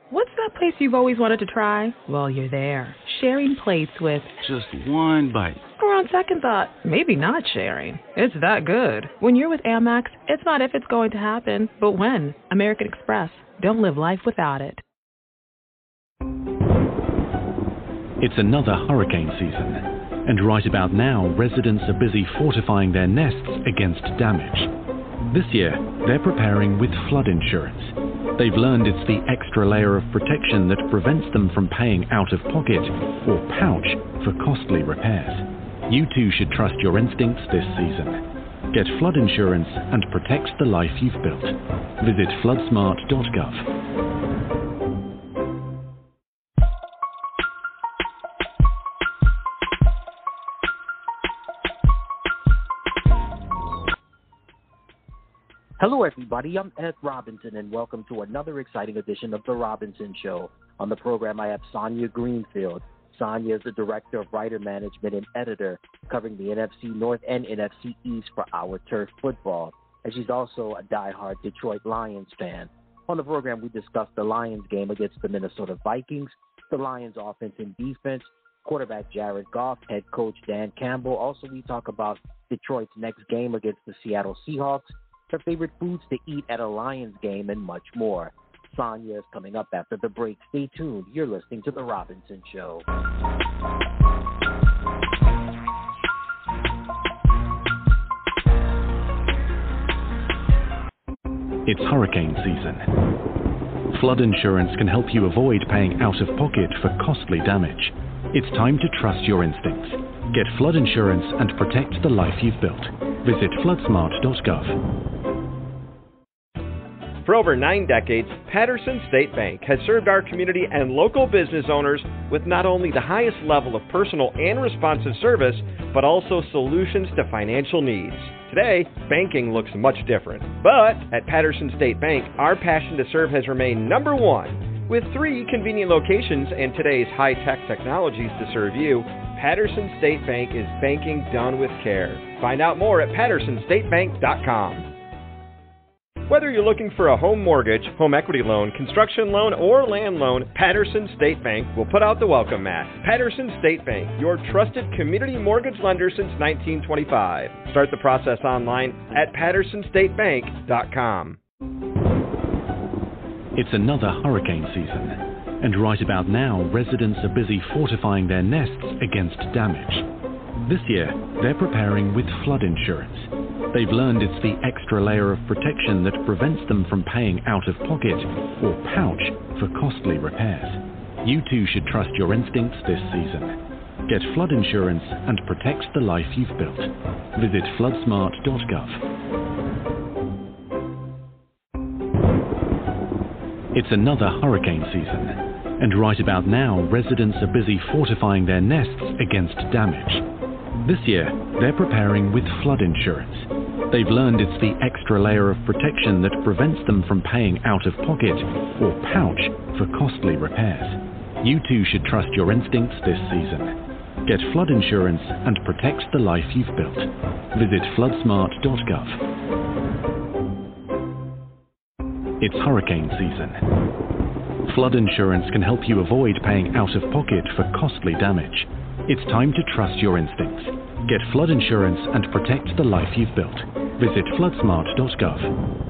What's that place you've always wanted to try? Well, you're there, sharing plates with just one bite. Or on second thought, maybe not sharing. It's that good. When you're with Amex, it's not if it's going to happen, but when. American Express. Don't live life without it. It's another hurricane season, and right about now, residents are busy fortifying their nests against damage. This year, they're preparing with flood insurance. They've learned it's the extra layer of protection that prevents them from paying out of pocket or pouch for costly repairs. You too should trust your instincts this season. Get flood insurance and protect the life you've built. Visit floodsmart.gov. Hello, everybody. I'm Ed Robinson, and welcome to another exciting edition of The Robinson Show. On the program, I have Sonia Greenfield. Sonia is the Director of Writer Management and Editor, covering the NFC North and NFC East for Our Turf Football. And she's also a diehard Detroit Lions fan. On the program, we discuss the Lions game against the Minnesota Vikings, the Lions offense and defense, quarterback Jared Goff, head coach Dan Campbell. Also, we talk about Detroit's next game against the Seattle Seahawks, her favorite foods to eat at a Lions game, and much more. Sonia is coming up after the break. Stay tuned. You're listening to The Robinson Show. It's hurricane season. Flood insurance can help you avoid paying out of pocket for costly damage. It's time to trust your instincts. Get flood insurance and protect the life you've built. Visit floodsmart.gov. For over 9 decades, Patterson State Bank has served our community and local business owners with not only the highest level of personal and responsive service, but also solutions to financial needs. Today, banking looks much different. But at Patterson State Bank, our passion to serve has remained number one. With 3 convenient locations and today's high-tech technologies to serve you, Patterson State Bank is banking done with care. Find out more at pattersonstatebank.com. Whether you're looking for a home mortgage, home equity loan, construction loan, or land loan, Patterson State Bank will put out the welcome mat. Patterson State Bank, your trusted community mortgage lender since 1925. Start the process online at pattersonstatebank.com. It's another hurricane season, and right about now, residents are busy fortifying their nests against damage. This year, they're preparing with flood insurance. They've learned it's the extra layer of protection that prevents them from paying out of pocket or pouch for costly repairs. You too should trust your instincts this season. Get flood insurance and protect the life you've built. Visit floodsmart.gov. It's another hurricane season, and right about now, residents are busy fortifying their nests against damage. This year, they're preparing with flood insurance. They've learned it's the extra layer of protection that prevents them from paying out of pocket or pouch for costly repairs. You too should trust your instincts this season. Get flood insurance and protect the life you've built. Visit floodsmart.gov. It's hurricane season. Flood insurance can help you avoid paying out of pocket for costly damage. It's time to trust your instincts. Get flood insurance and protect the life you've built. Visit floodsmart.gov.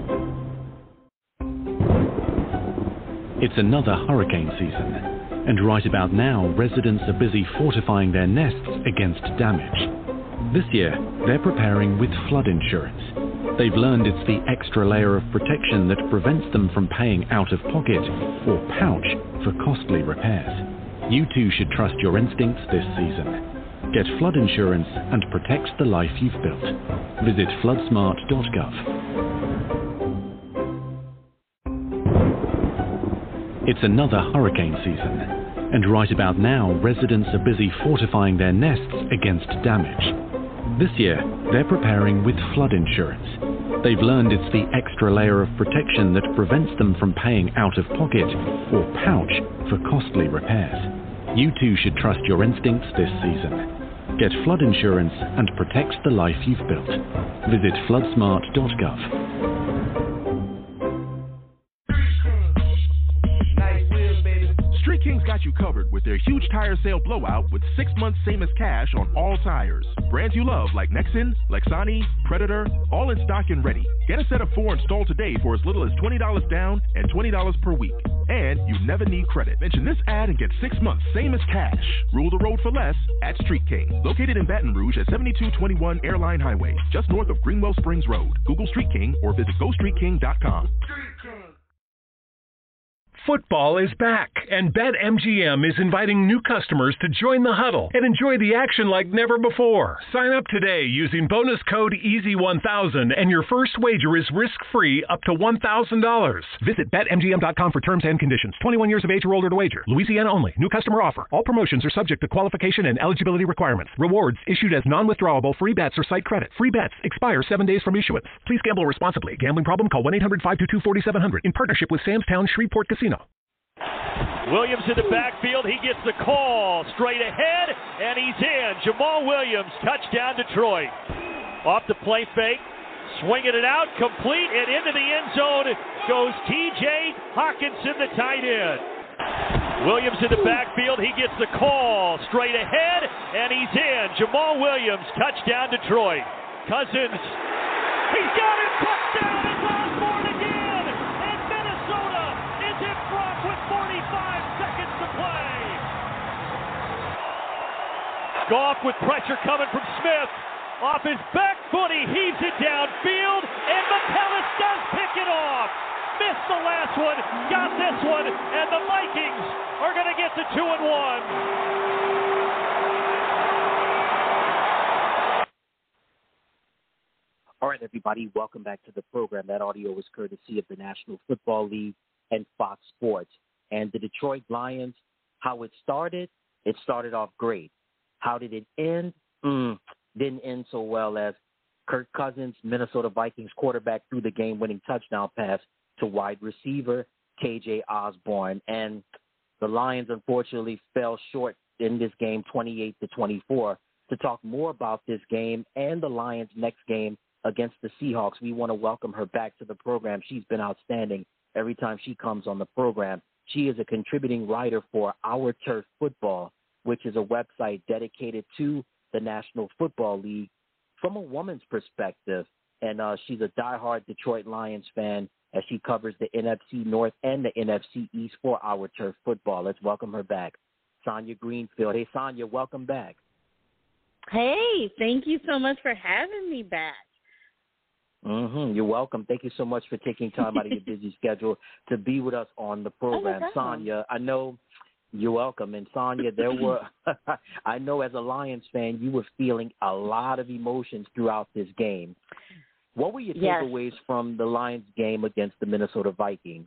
It's another hurricane season, and right about now, residents are busy fortifying their nests against damage. This year, they're preparing with flood insurance. They've learned it's the extra layer of protection that prevents them from paying out of pocket or pouch for costly repairs. You too should trust your instincts this season. Get flood insurance and protect the life you've built. Visit floodsmart.gov. It's another hurricane season, and right about now, residents are busy fortifying their nests against damage. This year, they're preparing with flood insurance. They've learned it's the extra layer of protection that prevents them from paying out of pocket or pouch for costly repairs. You too should trust your instincts this season. Get flood insurance and protect the life you've built. Visit floodsmart.gov. got you covered with their huge tire sale blowout with 6 months same as cash on all tires. Brands you love like Nexen, Lexani, Predator, all in stock and ready. Get a set of 4 installed today for as little as $20 down and $20 per week. And you never need credit. Mention this ad and get 6 months same as cash. Rule the road for less at Street King. Located in Baton Rouge at 7221 Airline Highway, just north of Greenwell Springs Road. Google Street King or visit GoStreetKing.com. Football is back, and BetMGM is inviting new customers to join the huddle and enjoy the action like never before. Sign up today using bonus code EASY1000, and your first wager is risk-free up to $1,000. Visit BetMGM.com for terms and conditions. 21 years of age or older to wager. Louisiana only. New customer offer. All promotions are subject to qualification and eligibility requirements. Rewards issued as non-withdrawable free bets or site credit. Free bets expire 7 days from issuance. Please gamble responsibly. Gambling problem? Call 1-800-522-4700 in partnership with Samstown Shreveport Casino. Williams in the backfield. He gets the call straight ahead, and he's in. Jamal Williams, touchdown Detroit. Off the play fake, swinging it out, complete, and into the end zone goes T.J. Hawkinson, the tight end. Williams in the backfield. He gets the call straight ahead, and he's in. Jamal Williams, touchdown Detroit. Cousins, he's got it, touchdown, it's Osborne again, and Minnesota is in front with 45 seconds to play. Goff with pressure coming from Smith. Off his back foot, he heaves it downfield, and Metellus does pick it off. Missed the last one, got this one, and the Vikings are going to get to 2-1. All right, everybody, welcome back to the program. That audio was courtesy of the National Football League and Fox Sports. And the Detroit Lions, how it started off great. How did it end? Didn't end so well, as Kirk Cousins, Minnesota Vikings quarterback, threw the game-winning touchdown pass to wide receiver KJ Osborne. And the Lions, unfortunately, fell short in this game 28-24. To talk more about this game and the Lions' next game against the Seahawks, we want to welcome her back to the program. She's been outstanding every time she comes on the program. She is a contributing writer for Our Turf Football, which is a website dedicated to the National Football League from a woman's perspective. And she's a diehard Detroit Lions fan as she covers the NFC North and the NFC East for Our Turf Football. Let's welcome her back, Sonia Greenfield. Hey, Sonia, welcome back. Hey, thank you so much for having me back. You're welcome. Thank you so much for taking time out of your busy schedule to be with us on the program. Sonia, I know you're welcome. And Sonia, there were, I know as a Lions fan, you were feeling a lot of emotions throughout this game. What were your takeaways from the Lions game against the Minnesota Vikings?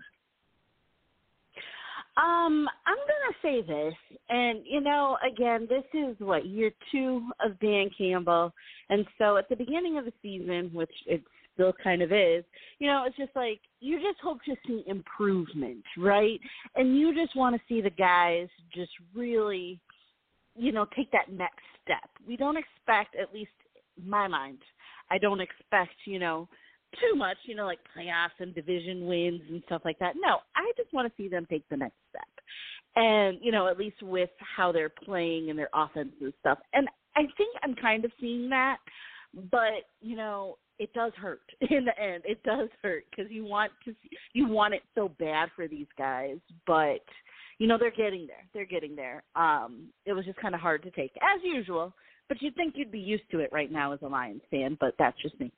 I'm going to say this, and, again, this is, year 2 of Dan Campbell, and so at the beginning of the season, which it still kind of is, it's just you just hope to see improvement, right? And you just want to see the guys just really, take that next step. We don't expect, at least in my mind, I don't expect, too much, like playoffs and division wins and stuff like that. No, I just want to see them take the next step. And, at least with how they're playing and their offense and stuff. And I think I'm kind of seeing that. But, it does hurt in the end. It does hurt because you want it so bad for these guys. But, they're getting there. They're getting there. It was just kind of hard to take, as usual. But you'd think you'd be used to it right now as a Lions fan, but that's just me.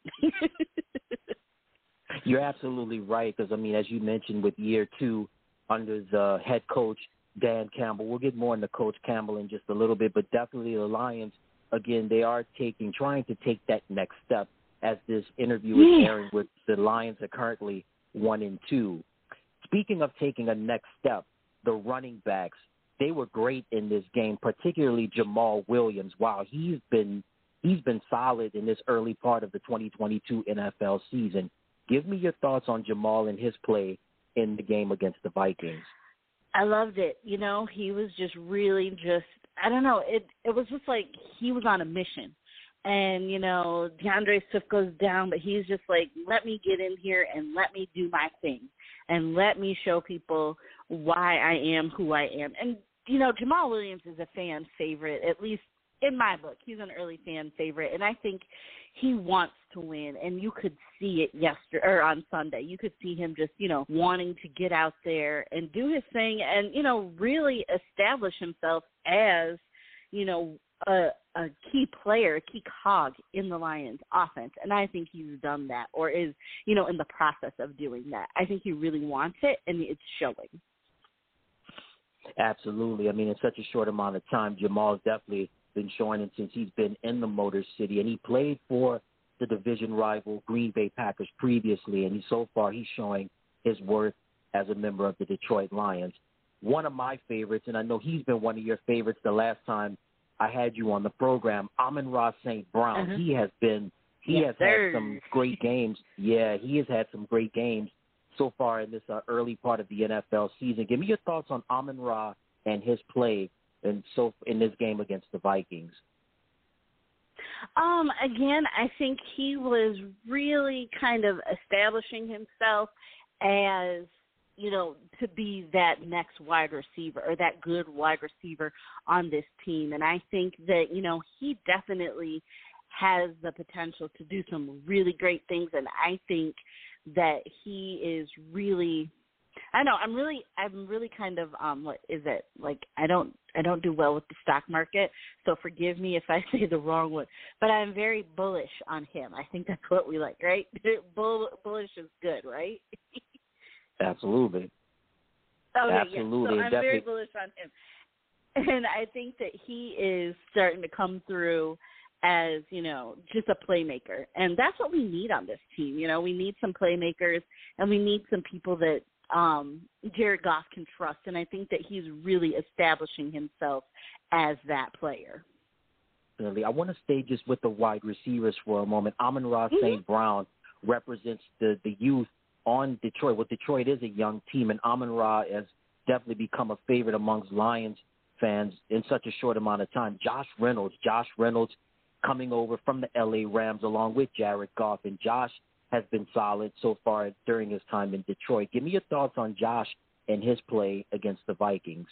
You're absolutely right because, as you mentioned, with year 2 under the head coach, Dan Campbell, we'll get more into Coach Campbell in just a little bit, but definitely the Lions, again, they are trying to take that next step as this interview is airing with the Lions are currently 1-2. Speaking of taking a next step, the running backs, they were great in this game, particularly Jamal Williams. Wow, he's been solid in this early part of the 2022 NFL season. Give me your thoughts on Jamal and his play in the game against the Vikings. I loved it. He was just really I don't know. It was just like he was on a mission. And, DeAndre Swift goes down, but he's just like, let me get in here and let me do my thing and let me show people why I am who I am. And Jamal Williams is a fan favorite, at least in my book. He's an early fan favorite, and I think he wants to win, and you could see it on Sunday. You could see him just, wanting to get out there and do his thing and, really establish himself as, a key player, a key cog in the Lions offense. And I think he's done that or is, in the process of doing that. I think he really wants it, and it's showing. Absolutely. I mean, in such a short amount of time, Jamal's definitely been showing it since he's been in the Motor City, and he played for the division rival Green Bay Packers previously, and so far he's showing his worth as a member of the Detroit Lions. One of my favorites, and I know he's been one of your favorites the last time I had you on the program, Amon-Ra St. Brown. Uh-huh. He has had some great games. Yeah, he has had some great games so far in this early part of the NFL season. Give me your thoughts on Amon-Ra and his play in this game against the Vikings. Again, I think he was really kind of establishing himself as, to be that next wide receiver or that good wide receiver on this team. And I think that, he definitely has the potential to do some really great things. And I think that he is really, I'm really kind of, what is it? Like, I don't do well with the stock market, so forgive me if I say the wrong one, but I'm very bullish on him. I think that's what we like, right? Bullish is good, right? Absolutely. Okay, absolutely. Yeah. So I'm very bullish on him. And I think that he is starting to come through as, just a playmaker. And that's what we need on this team. We need some playmakers, and we need some people that Jared Goff can trust. And I think that he's really establishing himself as that player. I want to stay just with the wide receivers for a moment. Amon-Ra St. Brown represents the youth on Detroit. Well, Detroit is a young team, and Amon-Ra has definitely become a favorite amongst Lions fans in such a short amount of time. Josh Reynolds coming over from the L.A. Rams along with Jared Goff, and Josh has been solid so far during his time in Detroit. Give me your thoughts on Josh and his play against the Vikings.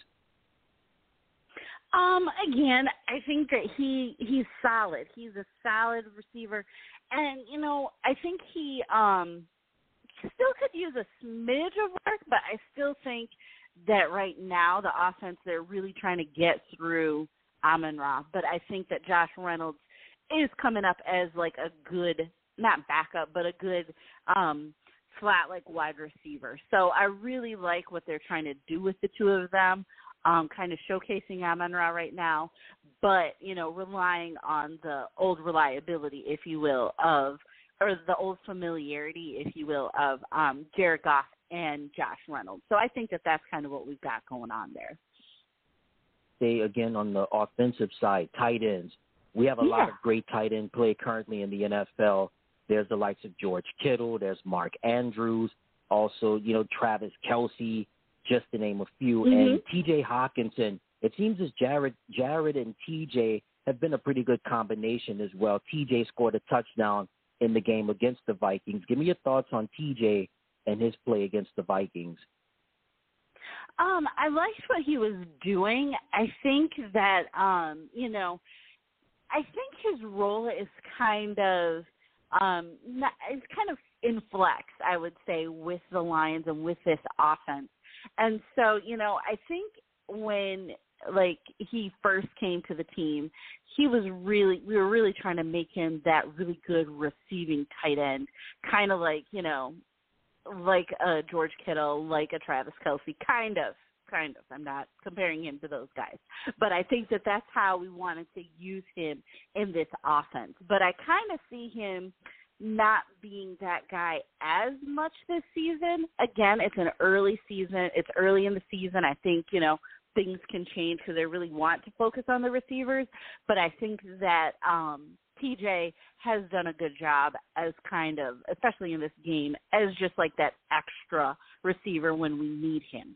Again, I think that he's solid. He's a solid receiver, and I think he still could use a smidge of work, but I still think that right now the offense, they're really trying to get through Amon-Ra. But I think that Josh Reynolds is coming up as like a good, not backup, but a good flat like wide receiver. So I really like what they're trying to do with the two of them, kind of showcasing Amon-Ra right now, but, relying on the old reliability, if you will, or the old familiarity, if you will, of Jared Goff and Josh Reynolds. So I think that that's kind of what we've got going on there. Again, on the offensive side, tight ends. We have a lot of great tight end play currently in the NFL. There's the likes of George Kittle. There's Mark Andrews. Also, Travis Kelce, just to name a few. And T.J. Hawkinson. It seems as Jared and T.J. have been a pretty good combination as well. T.J. scored a touchdown in the game against the Vikings. Give me your thoughts on T.J. and his play against the Vikings. I liked what he was doing. I think that, I think his role is kind of in flex, I would say, with the Lions and with this offense. And so, I think when he first came to the team, we were really trying to make him that really good receiving tight end, kind of like a George Kittle, like a Travis Kelce, kind of. I'm not comparing him to those guys. But I think that that's how we wanted to use him in this offense. But I kind of see him not being that guy as much this season. Again, it's an early season. It's early in the season. I think, things can change because they really want to focus on the receivers. But I think that TJ has done a good job as kind of, especially in this game, as just like that extra receiver when we need him.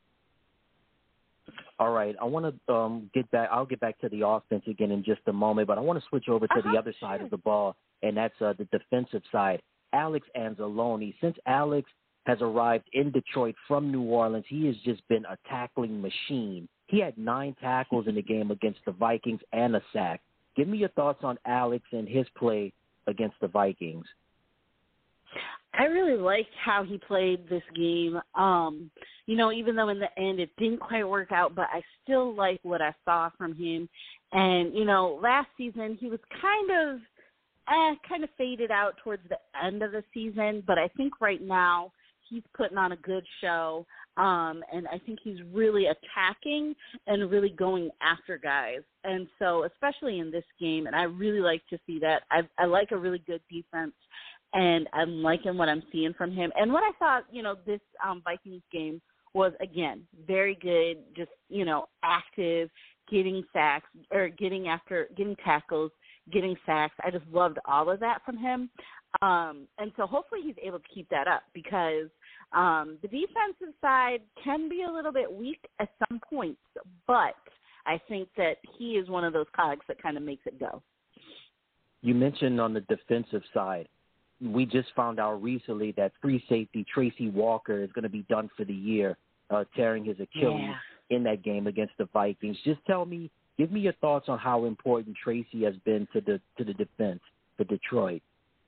All right. I want to get back. I'll get back to the offense again in just a moment, but I want to switch over to the other side of the ball, and that's the defensive side. Alex Anzalone. Since Alex has arrived in Detroit from New Orleans, he has just been a tackling machine. He had 9 tackles in the game against the Vikings and a sack. Give me your thoughts on Alex and his play against the Vikings. I really liked how he played this game. Even though in the end it didn't quite work out, but I still like what I saw from him. And, last season he was kind of faded out towards the end of the season, but I think right now he's putting on a good show. And I think he's really attacking and really going after guys. And so, especially in this game, and I really like to see that. I like a really good defense, and I'm liking what I'm seeing from him. And what I thought, this Vikings game was, again, very good, just, active, getting sacks, or getting tackles, getting sacks. I just loved all of that from him. And so hopefully he's able to keep that up, because the defensive side can be a little bit weak at some points, but I think that he is one of those cogs that kind of makes it go. You mentioned on the defensive side, we just found out recently that free safety Tracy Walker is going to be done for the year, tearing his Achilles in that game against the Vikings. Just give me your thoughts on how important Tracy has been to the defense for Detroit.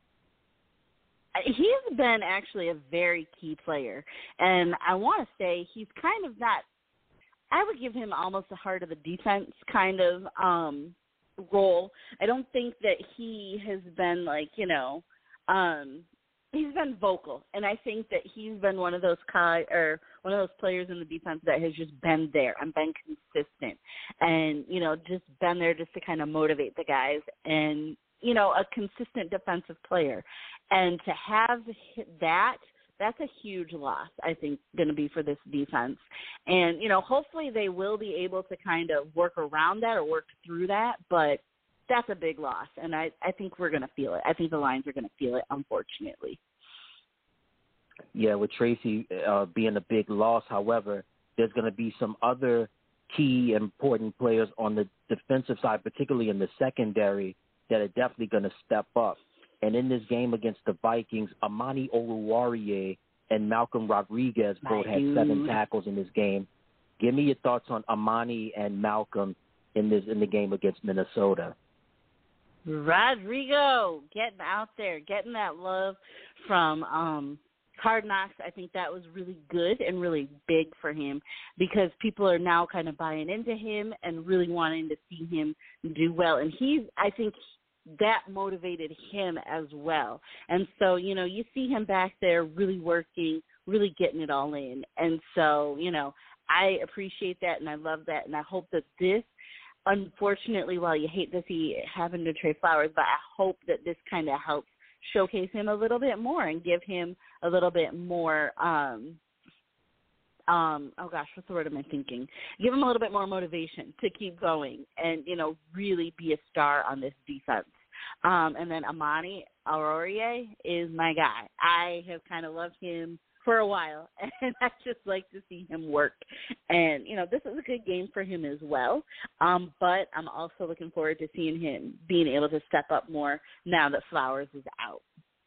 He's been actually a very key player, and I want to say he's kind of not – I would give him almost the heart of the defense kind of role. I don't think that he has been he's been vocal, and I think that he's been one of those players in the defense that has just been there and been consistent, and just been there just to kind of motivate the guys, and a consistent defensive player. And to have that's a huge loss, I think, going to be for this defense. And, hopefully they will be able to kind of work around that or work through that, but that's a big loss. And I think we're going to feel it. I think the Lions are going to feel it, unfortunately. Yeah, with Tracy being a big loss, however, there's going to be some other key important players on the defensive side, particularly in the secondary, that are definitely going to step up. And in this game against the Vikings, Amani Oruwariye and Malcolm Rodriguez both had 7 tackles in this game. Give me your thoughts on Amani and Malcolm in the game against Minnesota. Rodrigo getting out there, getting that love from Hard Knocks. I think that was really good and really big for him, because people are now kind of buying into him and really wanting to see him do well. And I think that motivated him as well. And so, you see him back there really working, really getting it all in. And so, I appreciate that, and I love that, and I hope that this, unfortunately, while you hate to see it happen to Trey Flowers, but I hope that this kind of helps showcase him a little bit more and give him a little bit more what's the word am I thinking? Give him a little bit more motivation to keep going and, really be a star on this defense. And then Amani Oruwariye is my guy. I have kind of loved him for a while, and I just like to see him work. And, this is a good game for him as well. But I'm also looking forward to seeing him being able to step up more now that Flowers is out.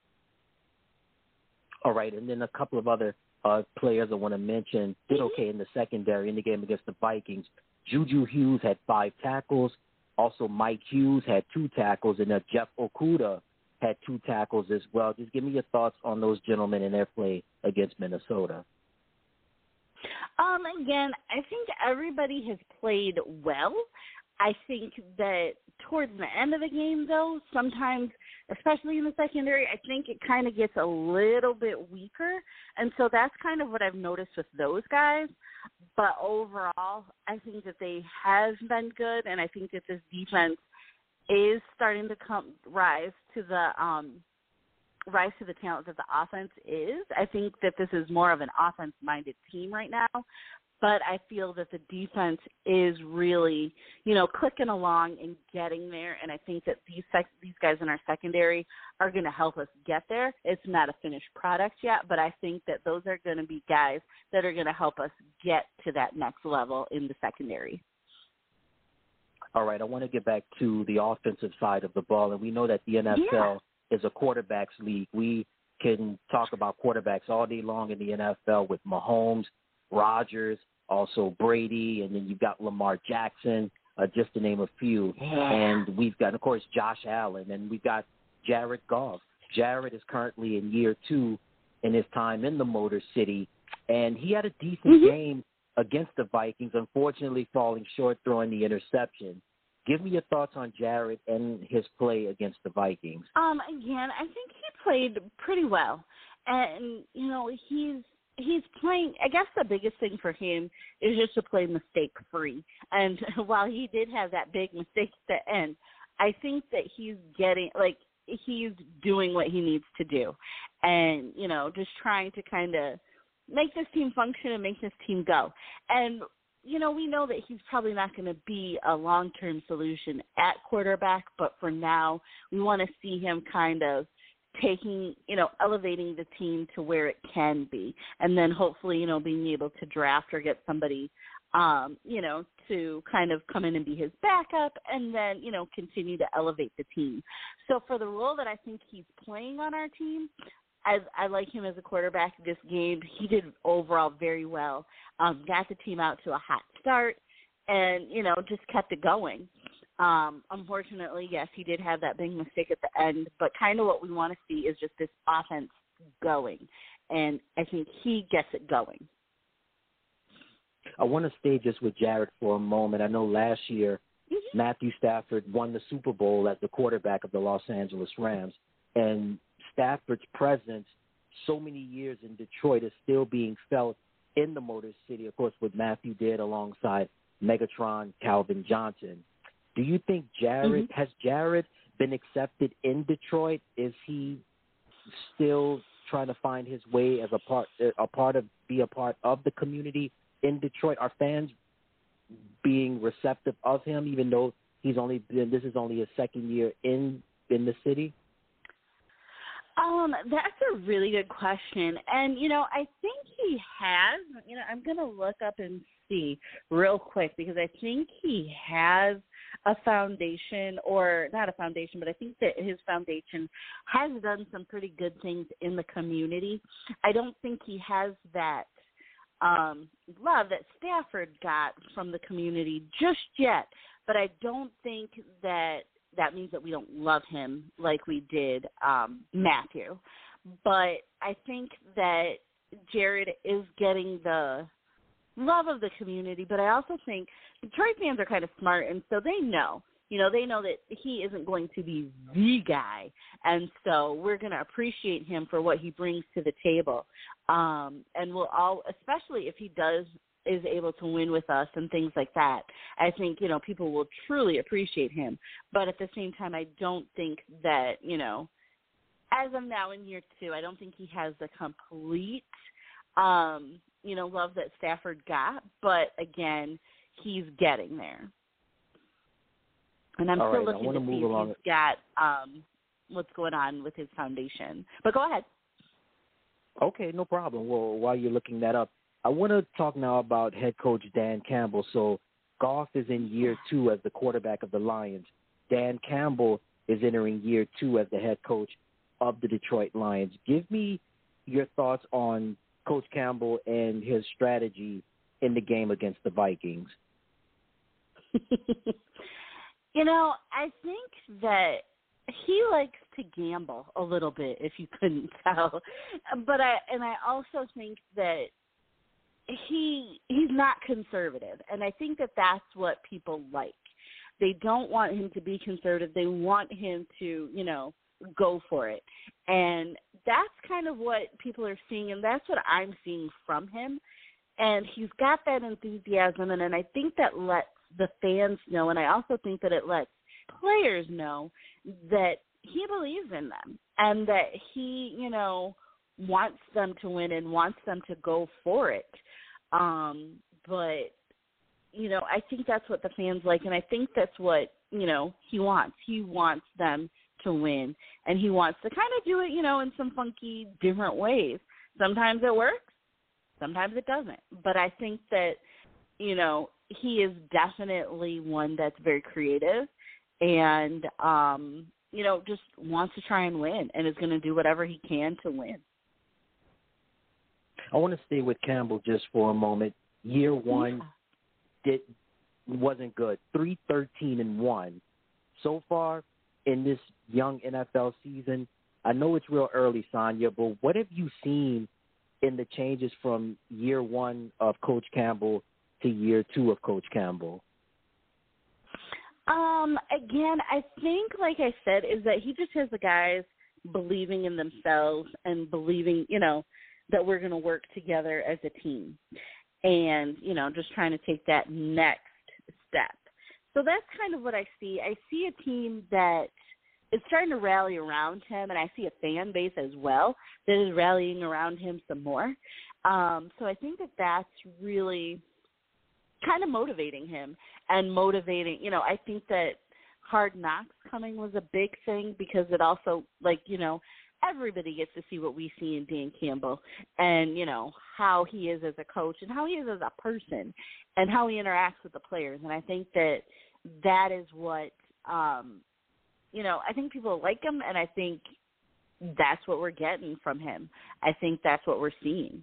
All right, and then a couple of other players I want to mention did okay in the secondary in the game against the Vikings. Juju Hughes had 5 tackles. Also, Mike Hughes had 2 tackles, and Jeff Okudah had 2 tackles as well. Just give me your thoughts on those gentlemen and their play against Minnesota. Again, I think everybody has played well. I think that towards the end of the game, though, sometimes, especially in the secondary, I think it kind of gets a little bit weaker. And so that's kind of what I've noticed with those guys. But overall, I think that they have been good, and I think that this defense is starting to rise to the talent that the offense is. I think that this is more of an offense-minded team right now. But I feel that the defense is really, clicking along and getting there. And I think that these guys in our secondary are going to help us get there. It's not a finished product yet, but I think that those are going to be guys that are going to help us get to that next level in the secondary. All right, I want to get back to the offensive side of the ball. And we know that the NFL is a quarterbacks league. We can talk about quarterbacks all day long in the NFL with Mahomes, Rodgers, also Brady, and then you've got Lamar Jackson, just to name a few. And we've got, of course, Josh Allen, and we've got Jared Goff. Jared is currently in year 2 in his time in the Motor City, and he had a decent game against the Vikings, unfortunately falling short throwing the interception. Give me your thoughts on Jared and his play against the Vikings. Again, I think he played pretty well. And, you know, he's playing, I guess the biggest thing for him is just to play mistake-free. And while he did have that big mistake at the end, I think that he's doing what he needs to do. And, you know, just trying to kind of make this team function and make this team go. And, you know, we know that he's probably not going to be a long-term solution at quarterback, but for now, we want to see him kind of elevating the team to where it can be. And then hopefully, you know, being able to draft or get somebody, you know, to kind of come in and be his backup and then, you know, continue to elevate the team. So for the role that I think he's playing on our team, I like him as a quarterback this game. He did overall very well. Got the team out to a hot start and, you know, just kept it going. Unfortunately, yes, he did have that big mistake at the end, but kind of what we want to see is just this offense going. And I think he gets it going. I want to stay just with Jared for a moment. I know last year Matthew Stafford won the Super Bowl as the quarterback of the Los Angeles Rams, and Stafford's presence so many years in Detroit is still being felt in the Motor City, of course, what Matthew did alongside Megatron Calvin Johnson. Do you think has Jared been accepted in Detroit? Is he still trying to find his way as a part of the community in Detroit? Are fans being receptive of him, even though this is only his second year in the city? That's a really good question. And, you know, I think he has. You know, I'm going to look up and see real quick because I think he has a foundation, or not a foundation, but I think that his foundation has done some pretty good things in the community. I don't think he has that love that Stafford got from the community just yet, but I don't think that means that we don't love him like we did Matthew. But I think that Jared is getting the love of the community, but I also think Detroit fans are kind of smart, and so they know that he isn't going to be the guy, and so we're going to appreciate him for what he brings to the table. And we'll all, especially if he is able to win with us and things like that, I think, you know, people will truly appreciate him. But at the same time, I don't think that, you know, as of now in year 2, I don't think he has the complete, you know, love that Stafford got. But, again, he's getting there. And I'm still looking to see if he's got what's going on with his foundation. But go ahead. Okay, no problem. Well, while you're looking that up, I want to talk now about head coach Dan Campbell. So Goff is in year 2 as the quarterback of the Lions. Dan Campbell is entering year 2 as the head coach of the Detroit Lions. Give me your thoughts on Coach Campbell and his strategy in the game against the Vikings. You know, I think that he likes to gamble a little bit, if you couldn't tell. But I also think that he's not conservative, and I think that that's what people like. They don't want him to be conservative. They want him to, you know, go for it. And that's kind of what people are seeing, and that's what I'm seeing from him. And he's got that enthusiasm, and I think that lets the fans know, and I also think that it lets players know that he believes in them and that he, you know, wants them to win and wants them to go for it. But, you know, I think that's what the fans like, and I think that's what, you know, he wants. He wants them to win, and he wants to kind of do it, you know, in some funky, different ways. Sometimes it works, sometimes it doesn't. But I think that, you know, he is definitely one that's very creative and, you know, just wants to try and win and is going to do whatever he can to win. I want to stay with Campbell just for a moment. Year one wasn't good. 3-13-1. So far in this young NFL season, I know it's real early, Sonia, but what have you seen in the changes from year one of Coach Campbell to year two of Coach Campbell? Again, I think, like I said, is that he just has the guys believing in themselves and believing, that we're going to work together as a team and, just trying to take that next step. So that's kind of what I see. I see a team that is starting to rally around him, and I see a fan base as well that is rallying around him some more. So I think that that's really kind of motivating him and motivating, I think that Hard Knocks coming was a big thing because it also, everybody gets to see what we see in Dan Campbell and, how he is as a coach and how he is as a person and how he interacts with the players. And I think that is what, I think people like him, and I think that's what we're getting from him. I think that's what we're seeing.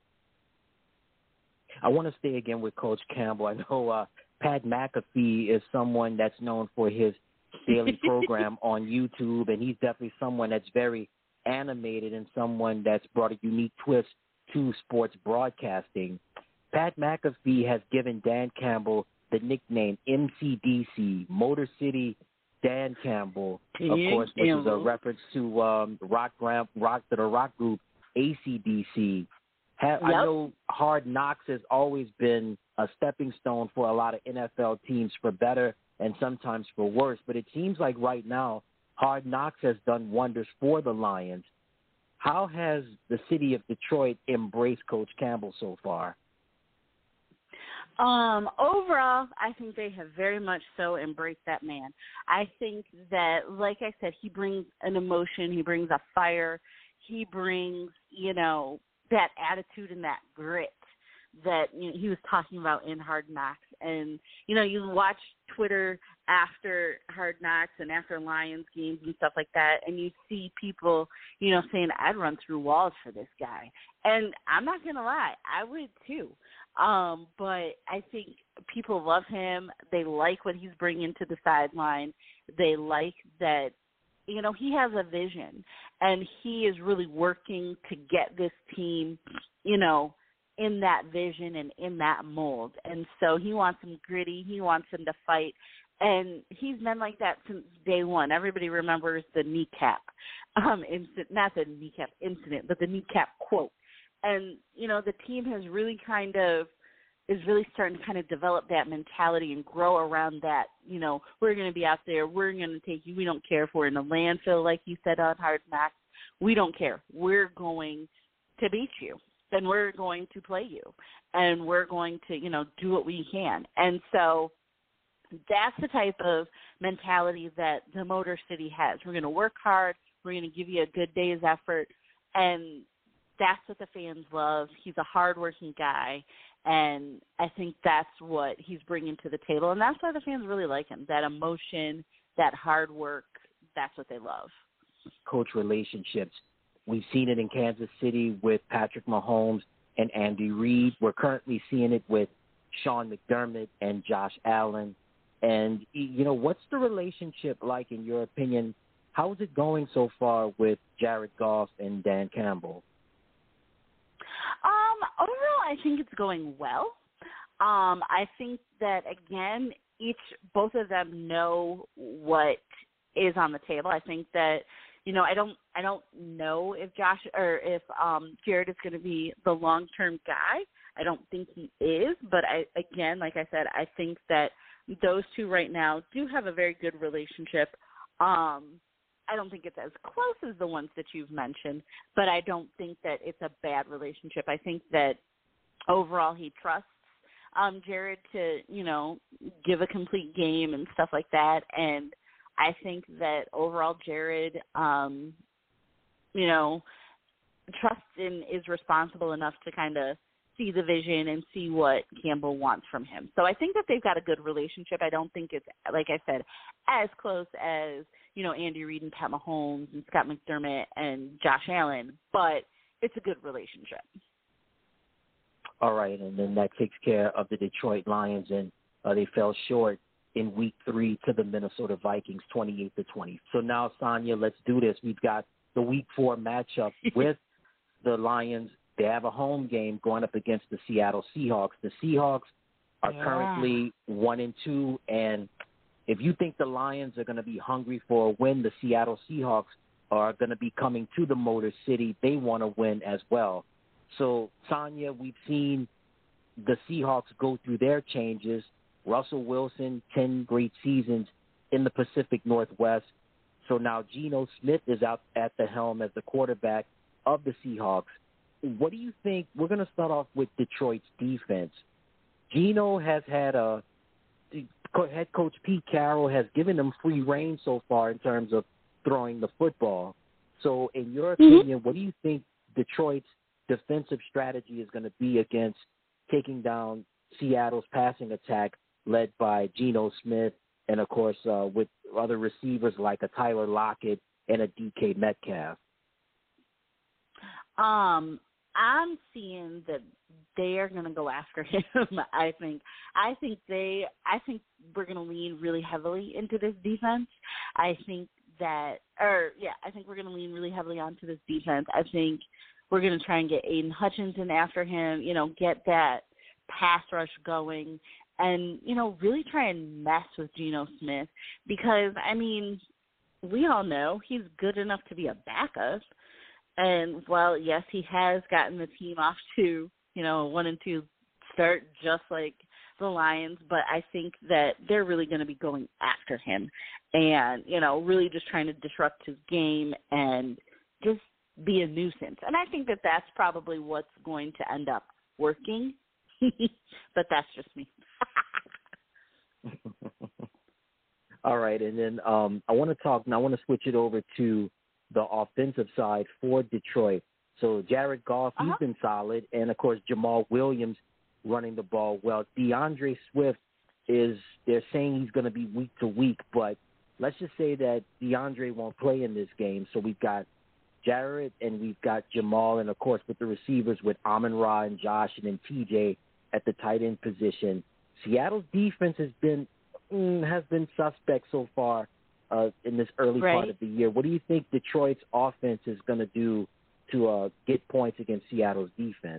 I want to stay again with Coach Campbell. I know Pat McAfee is someone that's known for his daily program on YouTube, and he's definitely someone that's very animated and someone that's brought a unique twist to sports broadcasting. Pat McAfee has given Dan Campbell the nickname MCDC, Motor City Dan Campbell, of course, which is a reference to the rock group AC/DC. I know Hard Knocks has always been a stepping stone for a lot of NFL teams for better and sometimes for worse, but it seems like right now Hard Knocks has done wonders for the Lions. How has the city of Detroit embraced Coach Campbell so far? Overall, I think they have very much so embraced that man. I think that, like I said, he brings an emotion, he brings a fire, he brings, that attitude and that grit that he was talking about in Hard Knocks. And, you watch Twitter after Hard Knocks and after Lions games and stuff like that, and you see people, saying, I'd run through walls for this guy. And I'm not going to lie, I would too. But I think people love him. They like what he's bringing to the sideline. They like that, he has a vision, and he is really working to get this team, in that vision and in that mold. And so he wants them gritty. He wants them to fight. And he's been like that since day one. Everybody remembers the kneecap incident, not the kneecap incident, but the kneecap quote. And, the team has really is really starting to kind of develop that mentality and grow around that, we're going to be out there, we're going to take you, we don't care if we're in a landfill, like you said on Hard Knocks, we don't care. We're going to beat you, and we're going to play you, and we're going to, do what we can. And so that's the type of mentality that the Motor City has. We're going to work hard, we're going to give you a good day's effort, and that's what the fans love. He's a hardworking guy, and I think that's what he's bringing to the table, and that's why the fans really like him. That emotion, that hard work, that's what they love. Coach relationships. We've seen it in Kansas City with Patrick Mahomes and Andy Reid. We're currently seeing it with Sean McDermott and Josh Allen. And, what's the relationship like, in your opinion? How is it going so far with Jared Goff and Dan Campbell? Overall, I think it's going well. I think that, again, both of them know what is on the table. I think that, I don't know if Josh or if Jared is going to be the long-term guy. I don't think he is, but like I said, I think that those two right now do have a very good relationship. I don't think it's as close as the ones that you've mentioned, but I don't think that it's a bad relationship. I think that overall he trusts Jared to, give a complete game and stuff like that. And I think that overall Jared, trusts and is responsible enough to kind of see the vision and see what Campbell wants from him. So I think that they've got a good relationship. I don't think it's, like I said, as close as, Andy Reid and Pat Mahomes and Scott McDermott and Josh Allen, but it's a good relationship. All right, and then that takes care of the Detroit Lions, and they fell short in Week 3 to the Minnesota Vikings, 28-20. So now, Sonia, let's do this. We've got the Week 4 matchup with the Lions. They have a home game going up against the Seattle Seahawks. The Seahawks are currently 1-2, and if you think the Lions are going to be hungry for a win, the Seattle Seahawks are going to be coming to the Motor City. They want to win as well. So, Sonia, we've seen the Seahawks go through their changes. Russell Wilson, 10 great seasons in the Pacific Northwest. So now Geno Smith is out at the helm as the quarterback of the Seahawks. What do you think? We're going to start off with Detroit's defense. Geno has had head coach Pete Carroll has given them free rein so far in terms of throwing the football. So in your opinion, what do you think Detroit's defensive strategy is going to be against taking down Seattle's passing attack led by Geno Smith and, of course, with other receivers like a Tyler Lockett and a DK Metcalf? I'm seeing that they are going to go after him. I think we're going to lean really heavily into this defense. I think we're going to lean really heavily onto this defense. I think we're going to try and get Aiden Hutchinson after him, get that pass rush going and, really try and mess with Geno Smith because, we all know he's good enough to be a backup. And, well, yes, he has gotten the team off to, a 1-2 start just like the Lions, but I think that they're really going to be going after him and, really just trying to disrupt his game and just be a nuisance. And I think that that's probably what's going to end up working, but that's just me. All right, and then I want to switch it over to the offensive side for Detroit. So Jared Goff, he's been solid, and, of course, Jamal Williams running the ball well. DeAndre Swift they're saying he's going to be week to week, but let's just say that DeAndre won't play in this game. So we've got Jared and we've got Jamal, and, of course, with the receivers with Amon-Ra and Josh and then TJ at the tight end position. Seattle's defense has been suspect so far in this early part of the year. What do you think Detroit's offense is going to do to get points against Seattle's defense?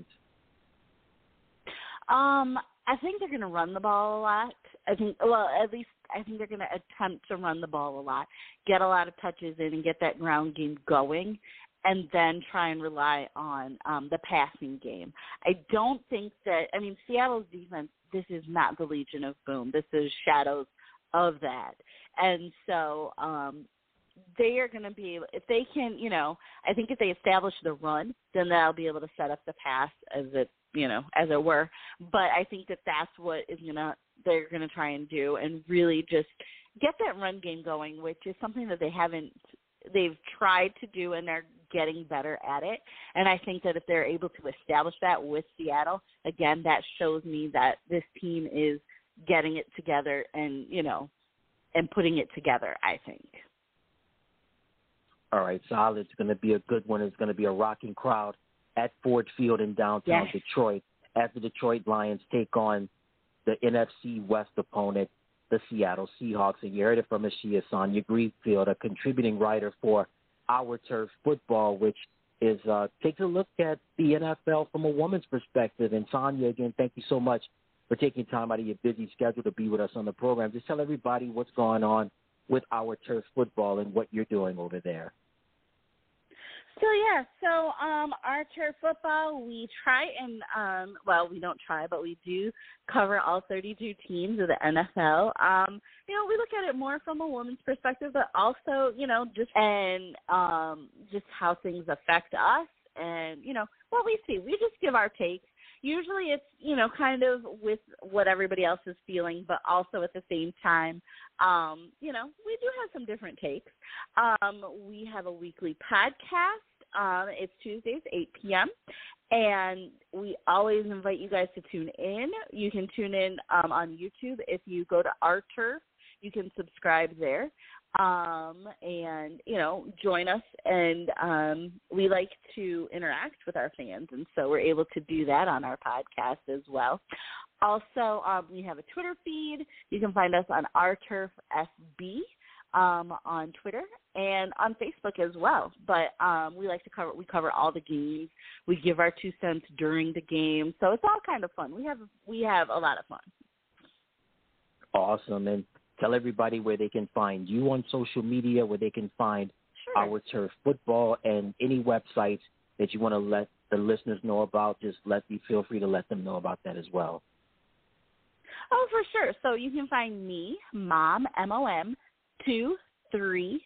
I think they're going to run the ball a lot. I think they're going to attempt to run the ball a lot, get a lot of touches in and get that ground game going, and then try and rely on the passing game. I don't think that – Seattle's defense, this is not the Legion of Boom. This is shadows of that. And so they are going to be – if they can – I think if they establish the run, then they'll be able to set up the pass as it were. But I think that that's what they're going to try and do and really just get that run game going, which is something that they've tried to do and they're getting better at it. And I think that if they're able to establish that with Seattle, again, that shows me that this team is getting it together and, and putting it together, I think. All right, solid. It's going to be a good one. It's going to be a rocking crowd at Ford Field in downtown Detroit as the Detroit Lions take on the NFC West opponent, the Seattle Seahawks. And you heard it from us. She is Sonia Greenfield, a contributing writer for Our Turf Football, which is takes a look at the NFL from a woman's perspective. And Sonia, again, thank you so much for taking time out of your busy schedule to be with us on the program. Just tell everybody what's going on with Our Turf Football and what you're doing over there. So Our Turf Football, we try and, we don't try, but we do cover all 32 teams of the NFL. We look at it more from a woman's perspective, but also, just how things affect us and, what we see. We just give our takes. Usually it's, kind of with what everybody else is feeling, but also at the same time, we do have some different takes. We have a weekly podcast. It's Tuesdays, 8 p.m., and we always invite you guys to tune in. You can tune in on YouTube. If you go to Our Turf, you can subscribe there. and, join us. And we like to interact with our fans, and so we're able to do that on our podcast as well. Also, we have a Twitter feed. You can find us on OurTurfSB on Twitter and on Facebook as well. But we cover all the games. We give our 2 cents during the game, so it's all kind of fun. We have a lot of fun. Awesome. And tell everybody where they can find you on social media, where they can find Our Turf Football, and any websites that you want to let the listeners know about. Just feel free to let them know about that as well. Oh, for sure. So you can find me, Mom, MOM23RN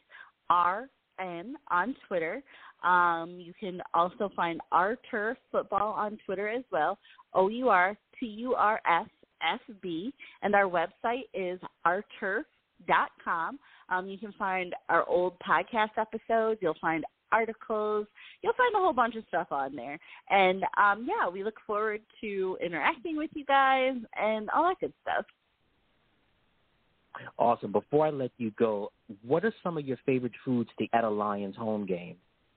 on Twitter. You can also find Our Turf Football on Twitter as well, OurTurfSB, and our website is ourturf.com. You can find our old podcast episodes. You'll find articles. You'll find a whole bunch of stuff on there. And, we look forward to interacting with you guys and all that good stuff. Awesome. Before I let you go, what are some of your favorite foods at a Lions home game?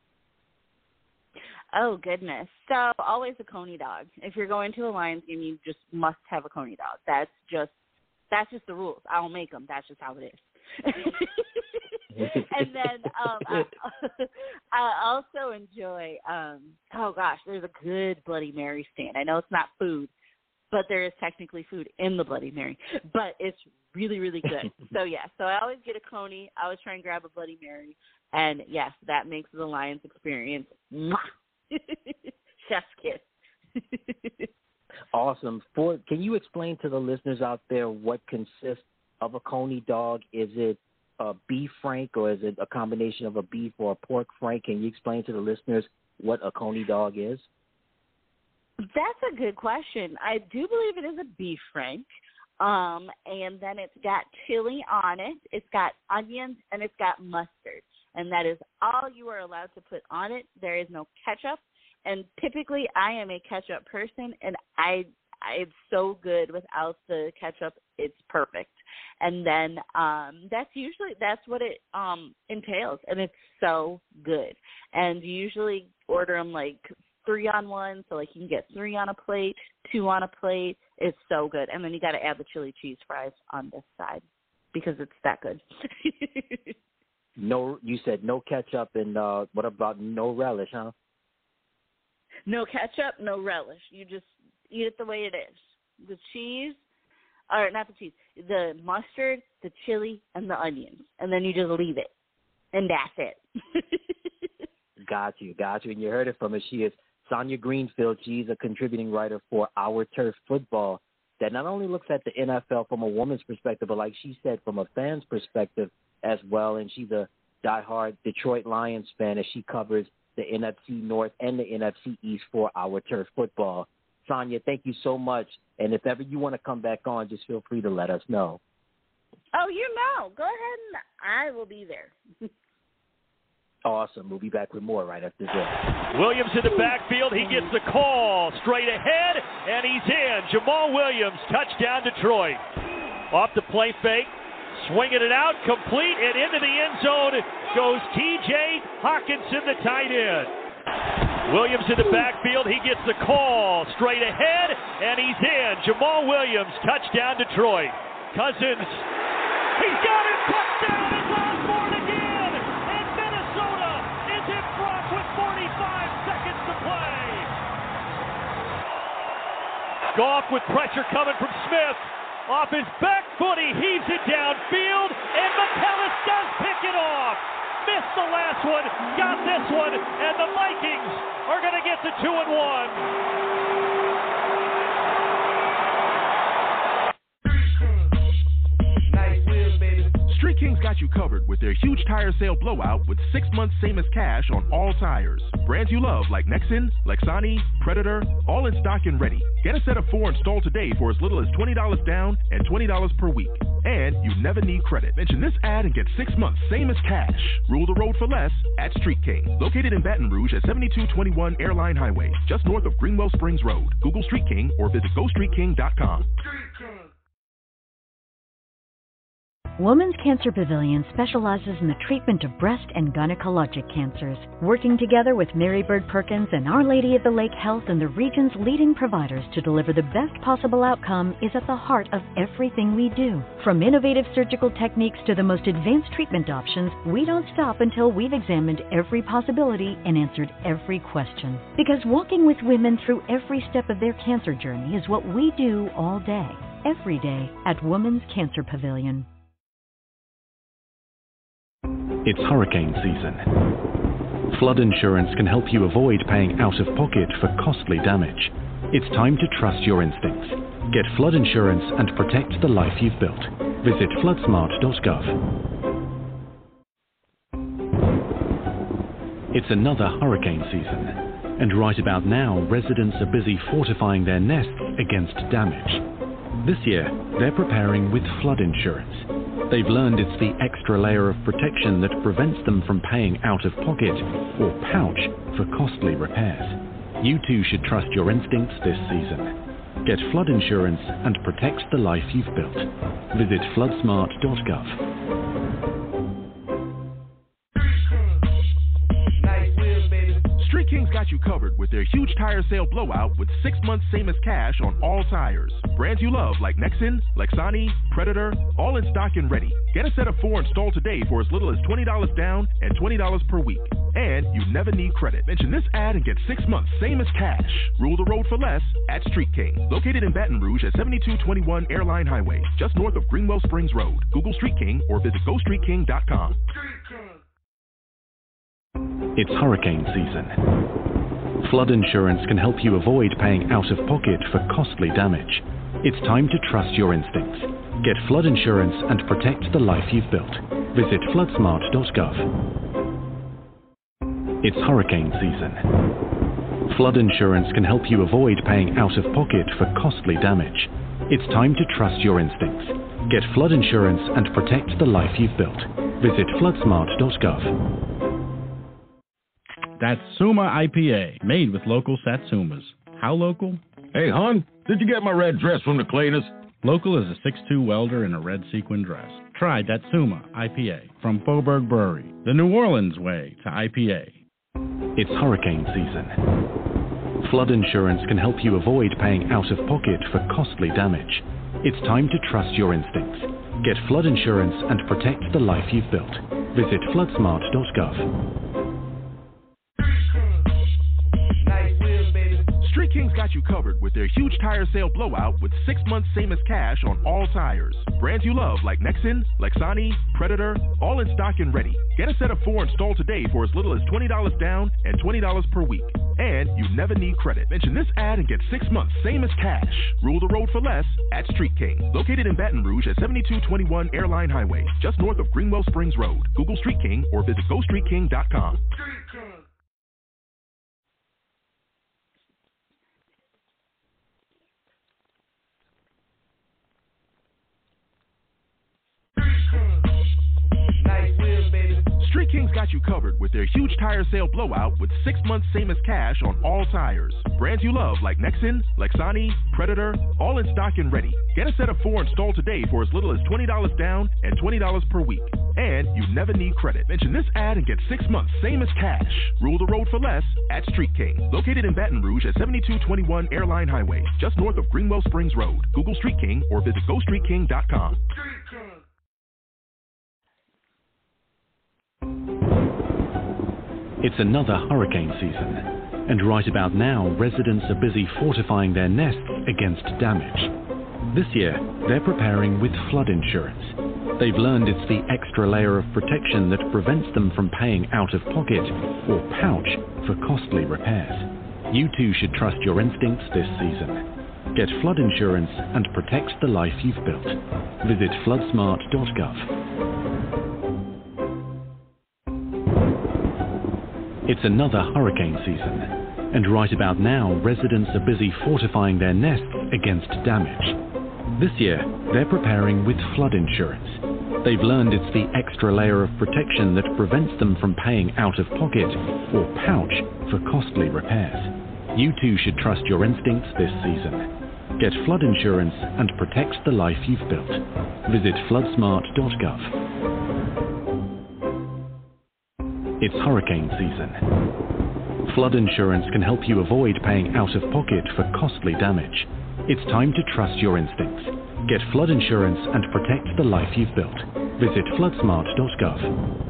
Oh, goodness. So always a Coney dog. If you're going to a Lions game, you just must have a Coney dog. That's just the rules. I don't make them. That's just how it is. And then I also enjoy, there's a good Bloody Mary stand. I know it's not food, but there is technically food in the Bloody Mary. But it's really, really good. So I always get a Coney. I always try and grab a Bloody Mary. And, yes, that makes the Lions experience chef's kiss. Awesome. Can you explain to the listeners out there what consists of a Coney dog? Is it a beef frank, or is it a combination of a beef or a pork frank? Can you explain to the listeners what a Coney dog is? That's a good question. I do believe it is a beef frank, and then it's got chili on it, it's got onions, and it's got mustard. And that is all you are allowed to put on it. There is no ketchup. And typically I am a ketchup person, and it's so good without the ketchup. It's perfect. And then that's what it entails, and it's so good. And you usually order them like 3 on 1, so like you can get 3 on a plate, 2 on a plate. It's so good. And then you got to add the chili cheese fries on this side because it's that good. No, you said no ketchup, and what about no relish, huh? No ketchup, no relish. You just eat it the way it is. The cheese, or not the cheese, the mustard, the chili, and the onions. And then you just leave it. And that's it. Got you. And you heard it from her. She is Sonia Greenfield. She's a contributing writer for Our Turf Football that not only looks at the NFL from a woman's perspective, but like she said, from a fan's perspective as well. And she's a diehard Detroit Lions fan as she covers the NFC North and the NFC East for Our Turf Football. Sonia, thank you so much. And if ever you want to come back on, just feel free to let us know. Oh, go ahead and I will be there. Awesome. We'll be back with more right after this. Williams in the backfield. He gets the call straight ahead, and he's in. Jamal Williams, touchdown Detroit. Off the play fake, swinging it out, complete, and into the end zone goes T.J. Hawkinson, the tight end. Williams in the backfield. He gets the call straight ahead, and he's in. Jamal Williams, touchdown Detroit. Cousins, he's got it, touchdown, it's Osborne again, and Minnesota is in front with 45 seconds to play. Goff with pressure coming from Smith. Off his back foot, he heaves it downfield, and McCallis does pick it off. Missed the last one, got this one, and the Vikings are going to get to 2-1. Street King's got you covered with their huge tire sale blowout with 6 months same as cash on all tires. Brands you love like Nexen, Lexani, Predator, all in stock and ready. Get a set of 4 installed today for as little as $20 down and $20 per week. And you never need credit. Mention this ad and get 6 months same as cash. Rule the road for less at Street King. Located in Baton Rouge at 7221 Airline Highway, just north of Greenwell Springs Road. Google Street King or visit GoStreetKing.com. Women's Cancer Pavilion specializes in the treatment of breast and gynecologic cancers. Working together with Mary Bird Perkins and Our Lady of the Lake Health and the region's leading providers to deliver the best possible outcome is at the heart of everything we do. From innovative surgical techniques to the most advanced treatment options, we don't stop until we've examined every possibility and answered every question. Because walking with women through every step of their cancer journey is what we do all day, every day at Women's Cancer Pavilion. It's hurricane season. Flood insurance can help you avoid paying out of pocket for costly damage. It's time to trust your instincts. Get flood insurance and protect the life you've built. Visit floodsmart.gov. It's another hurricane season, and right about now, residents are busy fortifying their nests against damage. This year, they're preparing with flood insurance. They've learned it's the extra layer of protection that prevents them from paying out of pocket or pouch for costly repairs. You too should trust your instincts this season. Get flood insurance and protect the life you've built. Visit floodsmart.gov. Street Kings got you covered with their huge tire sale blowout with 6 months same as cash on all tires. Brands you love like Nexen, Lexani, Predator, all in stock and ready. Get a set of 4 installed today for as little as $20 down and $20 per week. And you never need credit. Mention this ad and get 6 months same as cash. Rule the road for less at Street King. Located in Baton Rouge at 7221 Airline Highway, just north of Greenwell Springs Road. Google Street King or visit GoStreetKing.com. It's hurricane season. Flood insurance can help you avoid paying out of pocket for costly damage. It's time to trust your instincts. Get flood insurance and protect the life you've built. Visit floodsmart.gov. It's hurricane season. Flood insurance can help you avoid paying out of pocket for costly damage. It's time to trust your instincts. Get flood insurance and protect the life you've built. Visit floodsmart.gov. That's Suma IPA, made with local Satsumas. How local? Hey, hon, did you get my red dress from the cleaners? Local is a 6'2" welder in a red sequin dress. Try Datsuma IPA from Faubourg Brewery, the New Orleans way to IPA. It's hurricane season. Flood insurance can help you avoid paying out of pocket for costly damage. It's time to trust your instincts. Get flood insurance and protect the life you've built. Visit floodsmart.gov. Street Kings got you covered with their huge tire sale blowout with 6 months same as cash on all tires. Brands you love like Nexen, Lexani, Predator, all in stock and ready. Get a set of 4 installed today for as little as $20 down and $20 per week. And you never need credit. Mention this ad and get 6 months same as cash. Rule the road for less at Street King. Located in Baton Rouge at 7221 Airline Highway, just north of Greenwell Springs Road. Google Street King or visit GoStreetKing.com. Street Kings got you covered with their huge tire sale blowout with 6 months same as cash on all tires. Brands you love like Nexen, Lexani, Predator, all in stock and ready. Get a set of 4 installed today for as little as $20 down and $20 per week. And you never need credit. Mention this ad and get 6 months same as cash. Rule the road for less at Street King. Located in Baton Rouge at 7221 Airline Highway, just north of Greenwell Springs Road. Google Street King or visit GoStreetKing.com. It's another hurricane season, and right about now, residents are busy fortifying their nests against damage. This year, they're preparing with flood insurance. They've learned it's the extra layer of protection that prevents them from paying out of pocket or pouch for costly repairs. You too should trust your instincts this season. Get flood insurance and protect the life you've built. Visit floodsmart.gov. It's another hurricane season, and right about now, residents are busy fortifying their nests against damage. This year, they're preparing with flood insurance. They've learned it's the extra layer of protection that prevents them from paying out of pocket or pouch for costly repairs. You too should trust your instincts this season. Get flood insurance and protect the life you've built. Visit floodsmart.gov. It's hurricane season. Flood insurance can help you avoid paying out of pocket for costly damage. It's time to trust your instincts. Get flood insurance and protect the life you've built. Visit floodsmart.gov.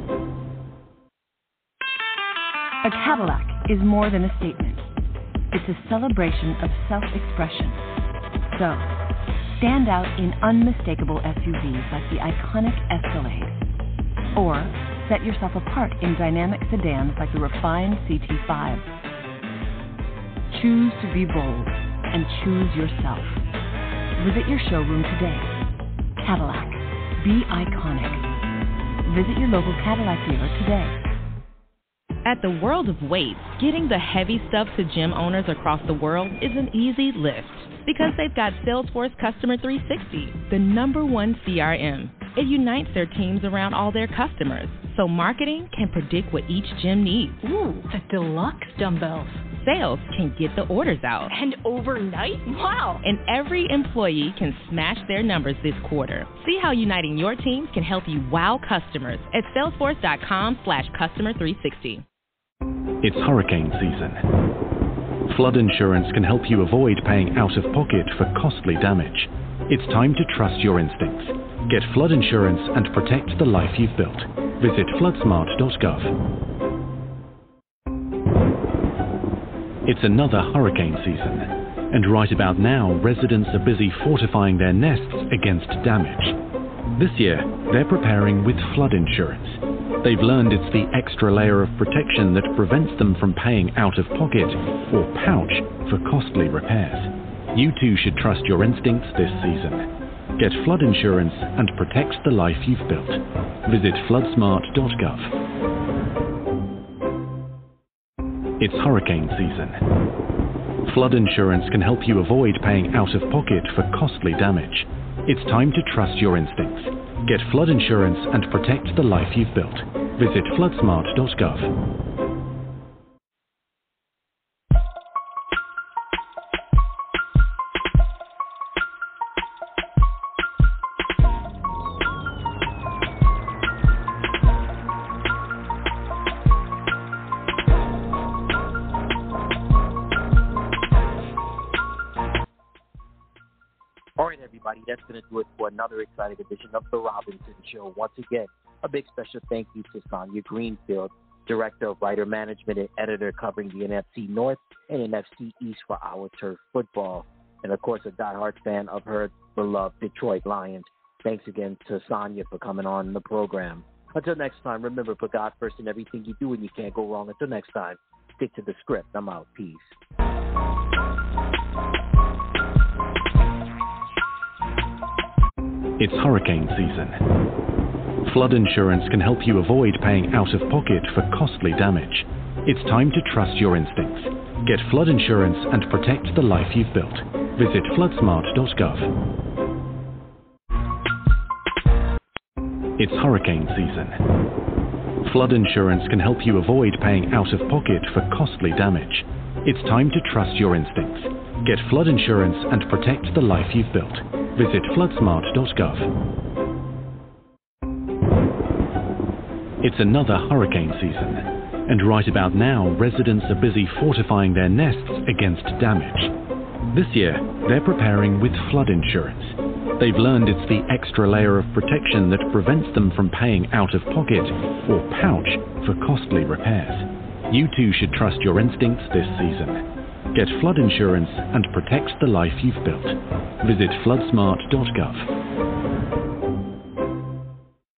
A Cadillac is more than a statement. It's a celebration of self-expression. So, stand out in unmistakable SUVs like the iconic Escalade. Or set yourself apart in dynamic sedans like the refined CT5. Choose to be bold and choose yourself. Visit your showroom today. Cadillac. Be iconic. Visit your local Cadillac dealer today. At the World of Weights, getting the heavy stuff to gym owners across the world is an easy lift because they've got Salesforce Customer 360, the #1 CRM. It unites their teams around all their customers, so marketing can predict what each gym needs. Ooh, the deluxe dumbbells. Sales can get the orders out. And overnight? Wow! And every employee can smash their numbers this quarter. See how uniting your teams can help you wow customers at salesforce.com/customer360. It's hurricane season. Flood insurance can help you avoid paying out of pocket for costly damage. It's time to trust your instincts. Get flood insurance and protect the life you've built. Visit floodsmart.gov. It's another hurricane season, and right about now, residents are busy fortifying their nests against damage. This year, they're preparing with flood insurance. They've learned it's the extra layer of protection that prevents them from paying out of pocket or pouch for costly repairs. You too should trust your instincts this season. Get flood insurance and protect the life you've built. Visit floodsmart.gov. It's hurricane season. Flood insurance can help you avoid paying out of pocket for costly damage. It's time to trust your instincts. Get flood insurance and protect the life you've built. Visit floodsmart.gov. All right, everybody, that's going to do it for another exciting edition of The Robinson Show. Once again, a big special thank you to Sonia Greenfield, Director of Writer Management and Editor covering the NFC North and NFC East for Our Turf Football. And, of course, a diehard fan of her beloved Detroit Lions. Thanks again to Sonia for coming on the program. Until next time, remember, put God first in everything you do and you can't go wrong. Until next time, stick to the script. I'm out. Peace. It's hurricane season. Flood insurance can help you avoid paying out of pocket for costly damage. It's time to trust your instincts. Get flood insurance and protect the life you've built. Visit floodsmart.gov. It's hurricane season. Flood insurance can help you avoid paying out of pocket for costly damage. It's time to trust your instincts. Get flood insurance and protect the life you've built. Visit floodsmart.gov. It's another hurricane season, and right about now, residents are busy fortifying their nests against damage. This year, they're preparing with flood insurance. They've learned it's the extra layer of protection that prevents them from paying out of pocket or pouch for costly repairs. You too should trust your instincts this season. Get flood insurance and protect the life you've built. Visit floodsmart.gov.